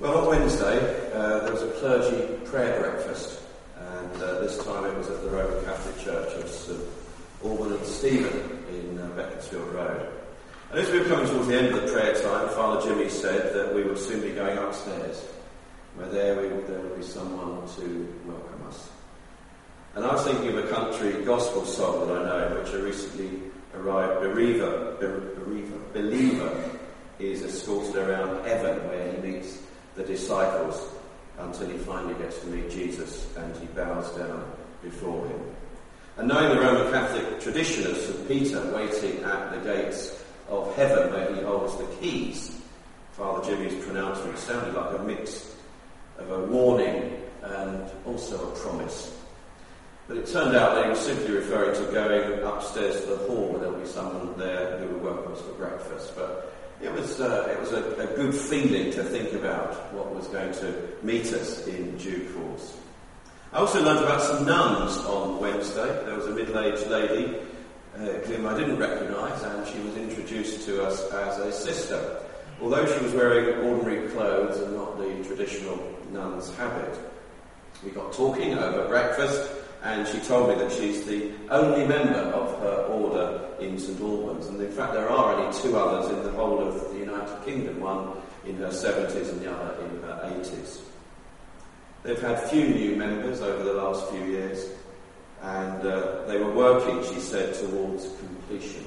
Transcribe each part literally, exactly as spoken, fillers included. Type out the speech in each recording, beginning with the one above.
Well, on Wednesday, uh, there was a clergy prayer breakfast, and uh, this time it was at the Roman Catholic Church of St Alban and Stephen in uh, Beaconsfield Road. And as we were coming towards the end of the prayer time, Father Jimmy said that we would soon be going upstairs, where there, we, there would be someone to welcome us. And I was thinking of a country gospel song that I know, which a recently arrived bereaver, bereaver, believer is escorted around heaven, where he meets the disciples until he finally gets to meet Jesus and he bows down before him. And knowing the Roman Catholic tradition of St Peter waiting at the gates of heaven where he holds the keys, Father Jimmy's pronouncement sounded like a mix of a warning and also a promise. But it turned out that he was simply referring to going upstairs to the hall where there would be someone there who would welcome us for breakfast. But It was uh, it was a, a good feeling to think about what was going to meet us in due course. I also learned about some nuns on Wednesday. There was a middle-aged lady uh, whom I didn't recognise, and she was introduced to us as a sister, although she was wearing ordinary clothes and not the traditional nun's habit. We got talking over breakfast, and she told me that she's the only member of her order in St Albans. And in fact, there are only two others in the whole of the United Kingdom, one in her seventies and the other in her eighties. They've had few new members over the last few years, and uh, they were working, she said, towards completion.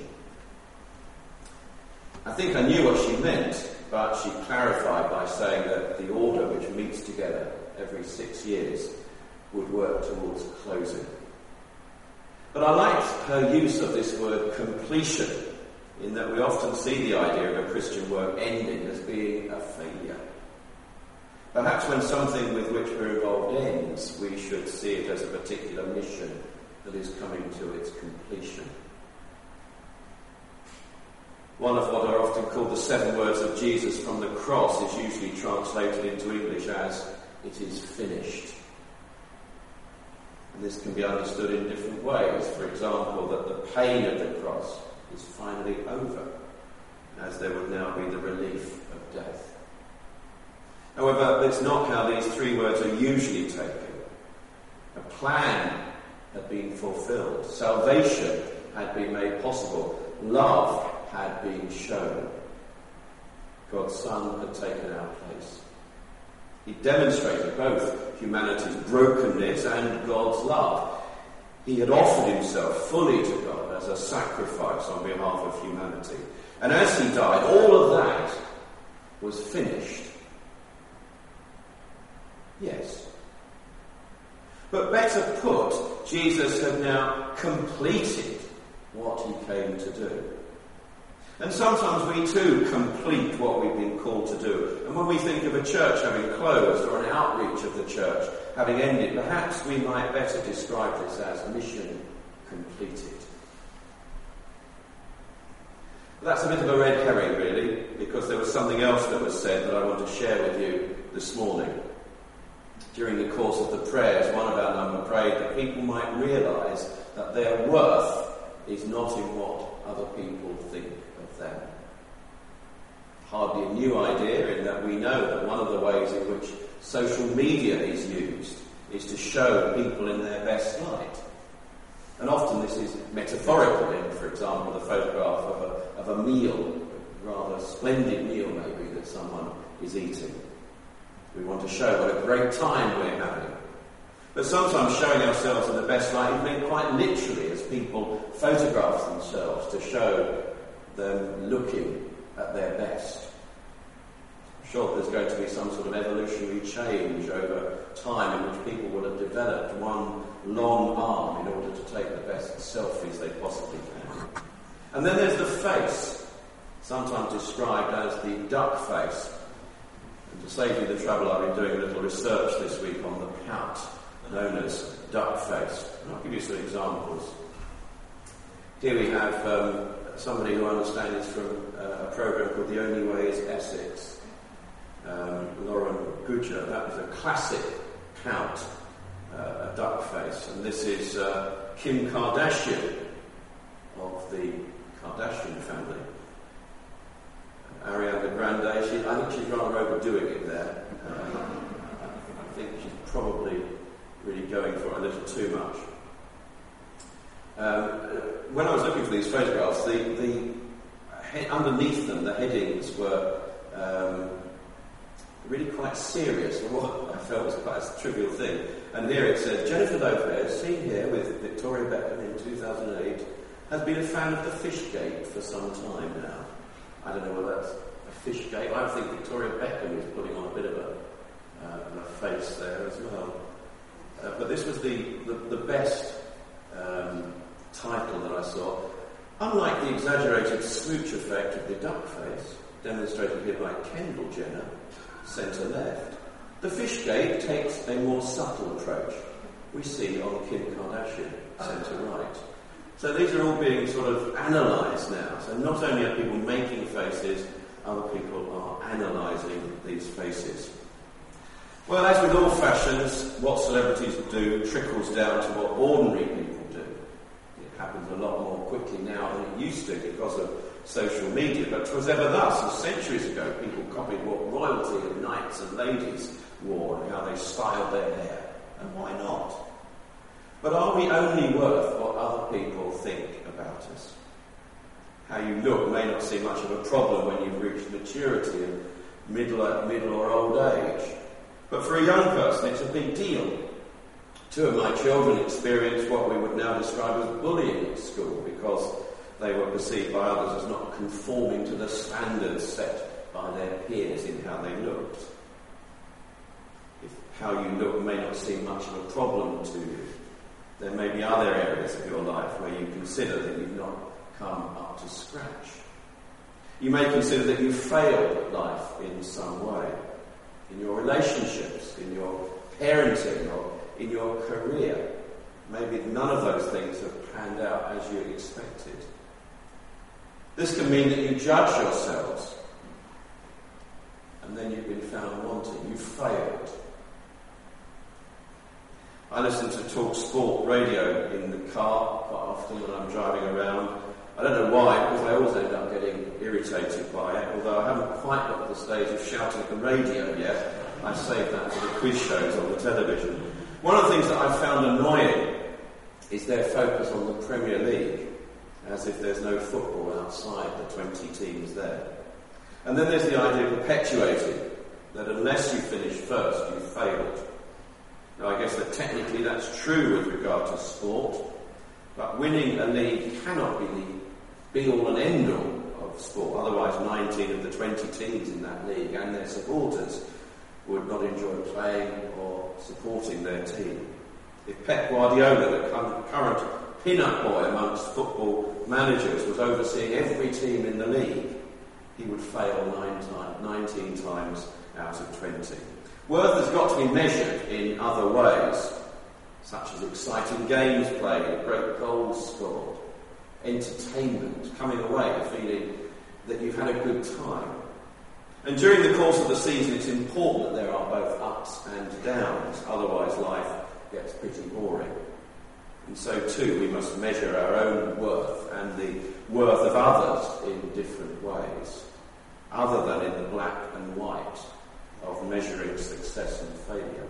I think I knew what she meant, but she clarified by saying that the order, which meets together every six years, would work towards closing. But I liked her use of this word completion, in that we often see the idea of a Christian work ending as being a failure. Perhaps when something with which we're involved ends, we should see it as a particular mission that is coming to its completion. One of what are often called the seven words of Jesus from the cross is usually translated into English as, "It is finished." And this can be understood in different ways. For example, that the pain of the cross is finally over, as there would now be the relief of death. However, that's not how these three words are usually taken. A plan had been fulfilled. Salvation had been made possible. Love had been shown. God's Son had taken our place. He demonstrated both humanity's brokenness and God's love. He had offered himself fully to God as a sacrifice on behalf of humanity. And as he died, all of that was finished. Yes. But better put, Jesus had now completed what he came to do. And sometimes we too complete what we've been called to do. And when we think of a church having closed or an outreach of the church having ended, perhaps we might better describe this as mission completed. But that's a bit of a red herring, really, because there was something else that was said that I want to share with you this morning. During the course of the prayers, one of our number prayed that people might realise that their worth is not in what other people think of them. Hardly a new idea, in that we know that one of the ways in which social media is used is to show people in their best light. And often this is metaphorical in, for example, the photograph of a, of a meal, a rather splendid meal maybe, that someone is eating. We want to show what a great time we're having. But sometimes showing ourselves in the best light is meant quite literally, as people photograph themselves to show them looking at their best. I'm sure there's going to be some sort of evolutionary change over time in which people will have developed one long arm in order to take the best selfies they possibly can. And then there's the face, sometimes described as the duck face. And to save you the trouble, I've been doing a little research this week on the pout known as duck face. And I'll give you some examples. Here we have um, somebody who I understand is from uh, a programme called The Only Way is Essex. Um, Lauren Goodger. That was a classic pout, uh, a duck face. And this is uh, Kim Kardashian of the Kardashian family. Ariana Grande own day. She, I think she's rather overdoing it there. Um, I think she's probably really going for it a little too much. Um, when I was looking for these photographs, the, the he- underneath them, the headings were um, really quite serious for what I felt was quite a trivial thing. And here it said, Jennifer Lopez, seen here with Victoria Beckham in two thousand eight, has been a fan of the Fishgate for some time now. I don't know whether that's a Fishgate. I think Victoria Beckham is putting on a bit of a, uh, a face there as well. Uh, but this was the, the, the best um, title that I saw. Unlike the exaggerated smooch effect of the duck face, demonstrated here by Kendall Jenner, centre left, the Fishgate takes a more subtle approach we see on Kim Kardashian, centre right. So these are all being sort of analysed now. So not only are people making faces, other people are analysing these faces. Well, as with all fashions, what celebrities do trickles down to what ordinary people do. It happens a lot more quickly now than it used to because of social media, but 'twas ever thus, and centuries ago people copied what royalty and knights and ladies wore and how they styled their hair. And why not? But are we only worth what other people think about us? How you look may not seem much of a problem when you've reached maturity and middle, middle or old age. But for a young person, it's a big deal. Two of my children experienced what we would now describe as bullying at school because they were perceived by others as not conforming to the standards set by their peers in how they looked. If how you look may not seem much of a problem to you, there may be other areas of your life where you consider that you've not come up to scratch. You may consider that you've failed at life in some way, in your relationships, in your parenting, or in your career. Maybe none of those things have panned out as you expected. This can mean that you judge yourselves, and then you've been found wanting. You've failed. I listen to Talk Sport radio in the car quite often when I'm driving around. I don't know why, because I always end up getting irritated by it, although I haven't quite got to the stage of shouting at the radio yet. I saved that for the quiz shows on the television. One of the things that I found annoying is their focus on the Premier League, as if there's no football outside the twenty teams there. And then there's the idea perpetuating that unless you finish first, you've failed. Now, I guess that technically that's true with regard to sport, but winning a league cannot be the be-all and end-all of sport. Otherwise, nineteen of the twenty teams in that league and their supporters would not enjoy playing or supporting their team. If Pep Guardiola, the current pin-up boy amongst football managers, was overseeing every team in the league, he would fail nine time, nineteen times out of twenty. Worth has got to be measured in other ways, such as exciting games played, great goals scored, entertainment, coming away feeling that you've had a good time. And during the course of the season, it's important that there are both ups and downs, otherwise life gets pretty boring. And so too, we must measure our own worth and the worth of others in different ways, other than in the black and white of measuring success and failure.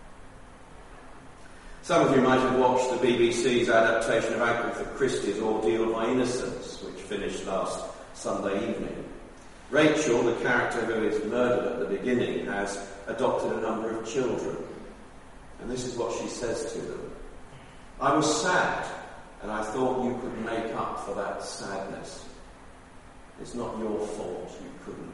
Some of you might have watched the B B C's adaptation of Agatha Christie's Ordeal by Innocence, which finished last Sunday evening. Rachel, the character who is murdered at the beginning, has adopted a number of children. And this is what she says to them. I was sad, and I thought you could make up for that sadness. It's not your fault you couldn't.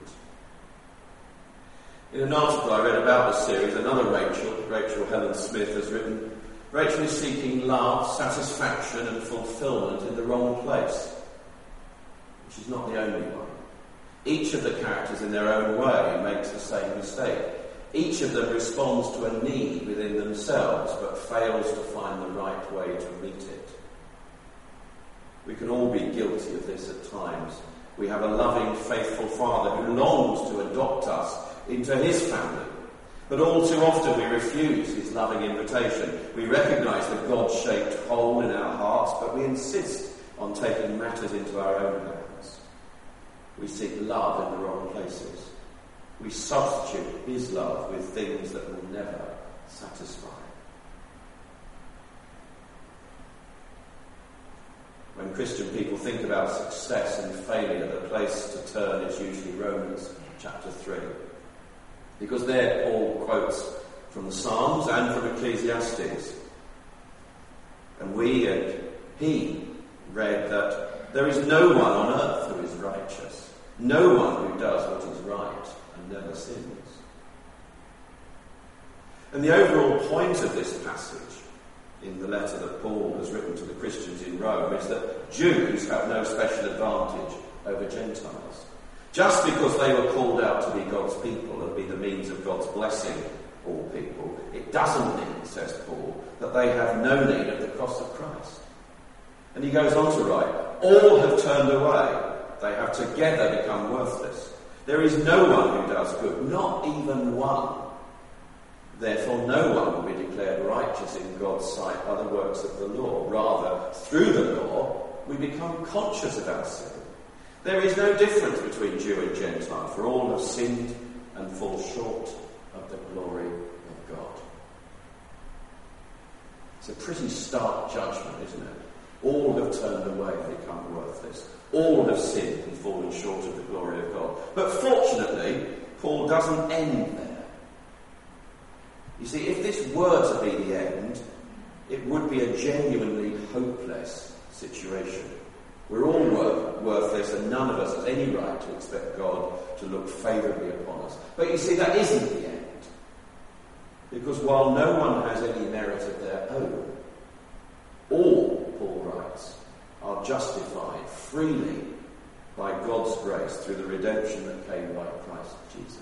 In an article I read about the series, another Rachel, Rachel Helen Smith, has written, Rachel is seeking love, satisfaction and fulfilment in the wrong place. She's not the only one. Each of the characters in their own way makes the same mistake. Each of them responds to a need within themselves, but fails to find the right way to meet it. We can all be guilty of this at times. We have a loving, faithful Father who longs to adopt us into his family. But all too often we refuse his loving invitation. We recognise the God-shaped hole in our hearts, but we insist on taking matters into our own hands. We seek love in the wrong places. We substitute his love with things that will never satisfy. When Christian people think about success and failure, the place to turn is usually Romans chapter three. Because there Paul quotes from the Psalms and from Ecclesiastes. And we and he read that there is no one on earth who is righteous. No one who does what is right and never sins. And the overall point of this passage in the letter that Paul has written to the Christians in Rome is that Jews have no special advantage over Gentiles. Just because they were called out to be God's people and be the means of God's blessing all people, it doesn't mean, says Paul, that they have no need of the cross of Christ. And he goes on to write, all have turned away. They have together become worthless. There is no one who does good, not even one. Therefore, no one will be declared righteous in God's sight by the works of the law. Rather, through the law, we become conscious of our sin. There is no difference between Jew and Gentile, for all have sinned and fall short of the glory of God. It's a pretty stark judgment, isn't it? All have turned away and become worthless. All have sinned and fallen short of the glory of God. But fortunately, Paul doesn't end there. You see, if this were to be the end, it would be a genuinely hopeless situation. We're all worth, worthless and none of us has any right to expect God to look favourably upon us. But you see, that isn't the end. Because while no one has any merit of their own, all, Paul writes, are justified freely by God's grace through the redemption that came by Christ Jesus.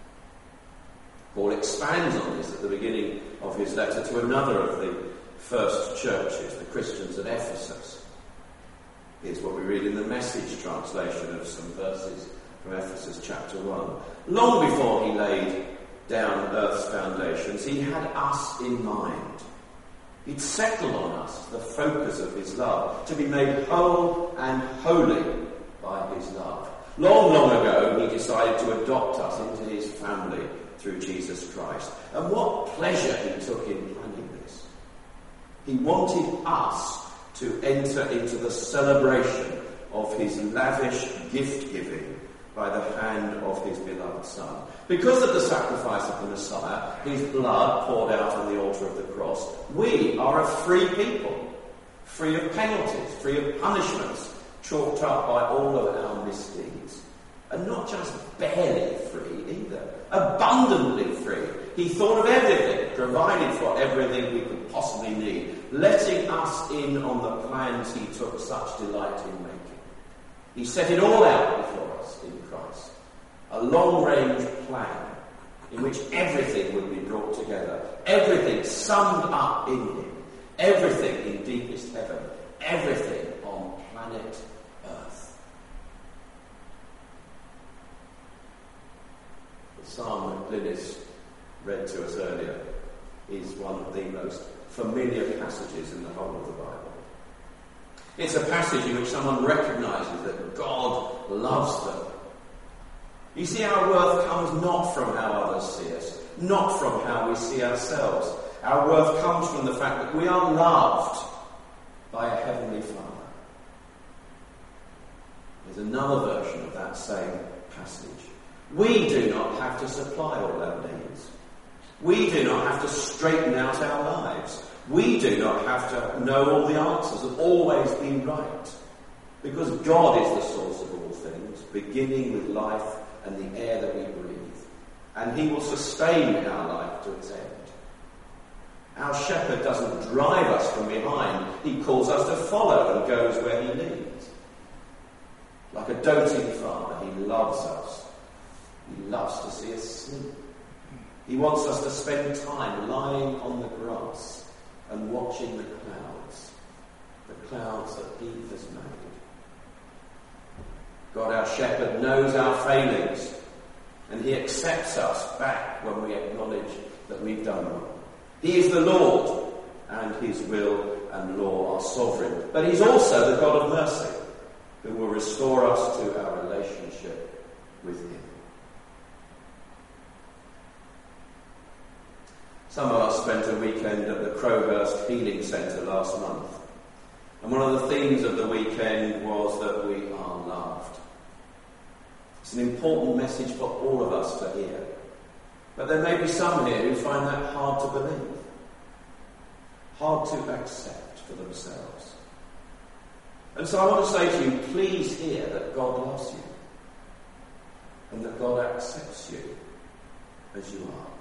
Paul expands on this at the beginning of his letter to another of the first churches, the Christians at Ephesus. Here's what we read in the Message translation of some verses from Ephesus chapter one. Long before he laid down earth's foundations, he had us in mind. He'd settled on us the focus of his love, to be made whole and holy by his love. Long, long ago, he decided to adopt us into his family through Jesus Christ. And what pleasure he took in planning this. He wanted us to enter into the celebration of his lavish gift-giving by the hand of his beloved Son. Because of the sacrifice of the Messiah, his blood poured out on the altar of the cross, we are a free people, free of penalties, free of punishments, chalked up by all of our misdeeds. And not just barely free either, abundantly free. He thought of everything, provided for everything we could possibly need, letting us in on the plans he took such delight in making. He set it all out before us in Christ. A long-range plan in which everything would be brought together, everything summed up in him, everything in deepest heaven, everything on planet Earth. The psalm that Glynis read to us earlier is one of the most familiar passages in the whole of the Bible. It's a passage in which someone recognises that God loves them. You see, our worth comes not from how others see us, not from how we see ourselves. Our worth comes from the fact that we are loved by a heavenly Father. There's another version of that same passage. We do not have to supply all our needs. We do not have to straighten out our lives. We do not have to know all the answers and always be right. Because God is the source of all things, beginning with life and the air that we breathe. And he will sustain our life to its end. Our shepherd doesn't drive us from behind. He calls us to follow and goes where he leads. Like a doting father, he loves us. He loves to see us sleep. He wants us to spend time lying on the grass and watching the clouds, the clouds that he has made. God, our shepherd, knows our failings, and he accepts us back when we acknowledge that we've done wrong. He is the Lord, and his will and law are sovereign. But he's also the God of mercy, who will restore us to our relationship with him. Some of us spent a weekend at the Crowhurst Healing Centre last month. And one of the themes of the weekend was that we are loved. It's an important message for all of us to hear. But there may be some here who find that hard to believe, hard to accept for themselves. And so I want to say to you, please hear that God loves you and that God accepts you as you are.